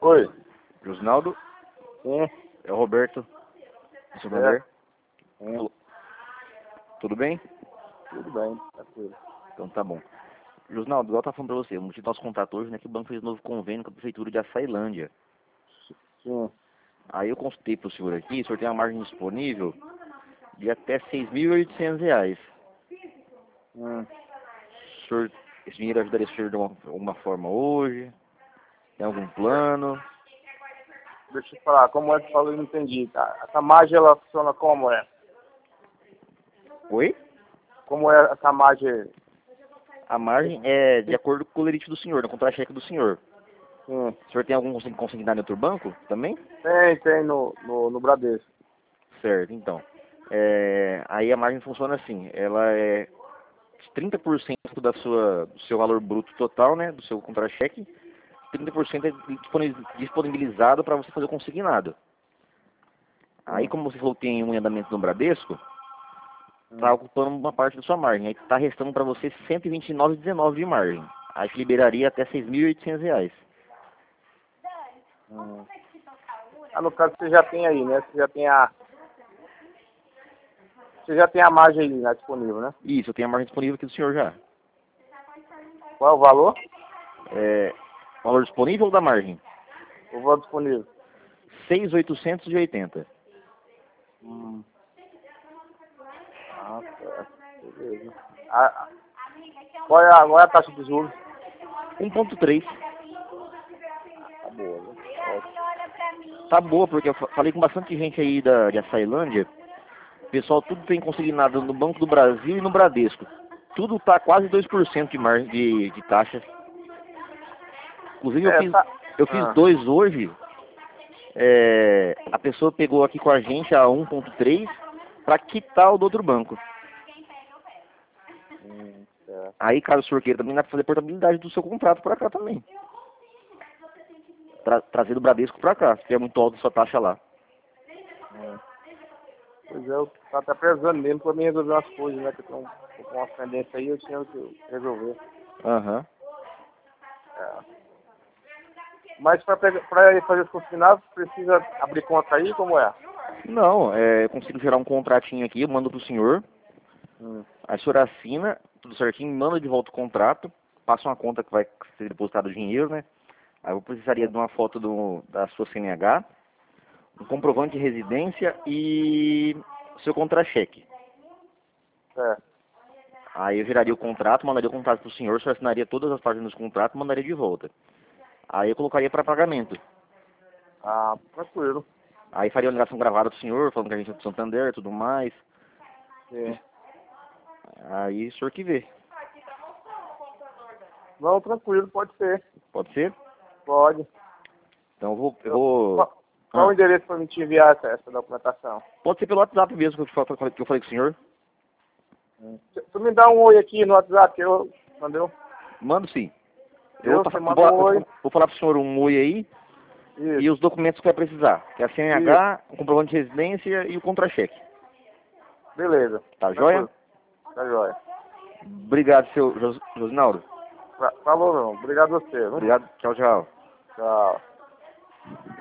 Oi. Josinaldo, Sim. é o Roberto. É. Sim. Tudo bem? Tudo bem, tranquilo. Então tá bom. Josinaldo, igual eu tava falando pra você, o motivo do nosso contato hoje, né, que o banco fez um novo convênio com a prefeitura de Açailândia. Sim. Aí eu consultei pro senhor aqui, o senhor tem uma margem disponível de até R$ 6.800. Hum. O senhor, esse dinheiro ajudaria o senhor de alguma forma hoje? Tem algum plano? Deixa eu falar, como é que falou, eu não entendi. Essa margem, ela funciona como é? Oi? Como é essa margem? A margem é de acordo com o lerite do senhor, no contra-cheque do senhor. Sim. O senhor tem algum consignado em outro banco também? Tem no Bradesco. Certo, então. Aí a margem funciona assim, ela é 30% do seu valor bruto total, né, do seu contra-cheque, 30% é disponibilizado para você fazer o consignado. Aí, Sim. como você falou que tem um andamento no Bradesco, está ocupando uma parte da sua margem. Aí está restando para você R$ 129,19 de margem. Aí te liberaria até R$ 6.800. Hum. Ah, no caso você já tem aí, né? Você já tem a margem aí, né, disponível, né? Isso, eu tenho a margem disponível aqui do senhor já. Qual é o valor? Valor disponível ou da margem? O valor disponível. 6.880. Hum. Ah, tá. Beleza. Qual é a taxa de juros? 1,3. Tá boa, né? Tá boa, porque eu falei com bastante gente aí de Açailândia. O pessoal tudo tem consignado no Banco do Brasil e no Bradesco. Tudo tá quase 2% de margem de taxa. Inclusive eu fiz Ah, dois hoje. A pessoa pegou aqui com a gente a 1,3 para quitar o do outro banco. certo. Aí, caso o senhor queira, também dá para fazer portabilidade do seu contrato para cá também. Trazer do Bradesco para cá, se é muito alta a sua taxa lá. Pois é, eu tava até precisando mesmo pra mim resolver umas coisas, né? Que eu tô com uma pendência aí, eu tinha que resolver. Aham. É. Mas pra fazer os consignados, precisa abrir conta aí, como é? Não, eu consigo gerar um contratinho aqui, eu mando pro senhor. Aí o senhor assina, tudo certinho, manda de volta o contrato, passa uma conta que vai ser depositado o dinheiro, né? Aí eu precisaria de uma foto da sua CNH, um comprovante de residência e seu contra-cheque. É. Aí eu geraria o contrato, mandaria o contrato pro senhor, o senhor assinaria todas as páginas do contrato e mandaria de volta. Aí eu colocaria para pagamento. Ah, tranquilo. Aí faria uma ligação gravada pro senhor, falando que a gente é do Santander e tudo mais. Sim. Aí o senhor que vê. Não, tranquilo, pode ser. Pode ser? Pode. Então eu vou... Qual o endereço pra me te enviar essa documentação? Pode ser pelo WhatsApp mesmo que eu falei com o senhor. Tu me dá um oi aqui no WhatsApp, entendeu? Mando sim. Você manda um oi. Vou falar pro senhor um oi aí Isso. e os documentos que vai precisar. Que é a CNH, o comprovante de residência e o contra-cheque. Beleza. Tá joia? Tá joia. Obrigado, seu Josinaldo. Falou, não. Obrigado a você. Viu? Obrigado. Tchau, tchau. Tchau.